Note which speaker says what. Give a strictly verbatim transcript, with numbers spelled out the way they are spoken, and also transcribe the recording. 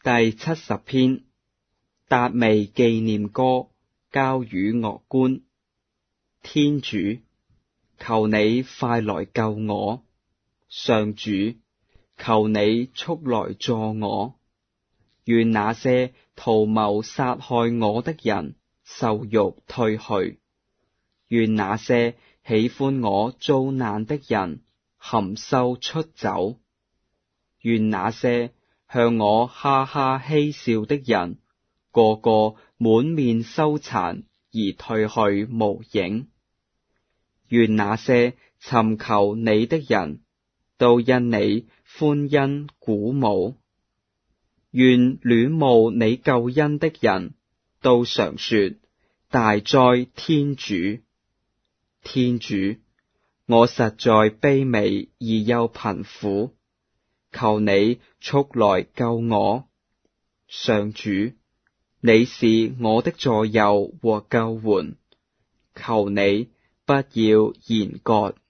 Speaker 1: 第七十篇，達味紀念歌，交與樂官。天主，求你快來救我！上主，求你速來助我！願那些圖謀殺害我的人受辱退去，願那些喜歡我遭難的人含羞出走，願那些向我哈哈嬉笑的人個個滿面羞慚而退去無影，願那些尋求你的人都因你歡欣鼓舞，願戀慕你救恩的人都常說大哉天主！天主，我實在卑微而又貧苦，求你速來救我！上主，你是我的助佑和救援，求你不要言割。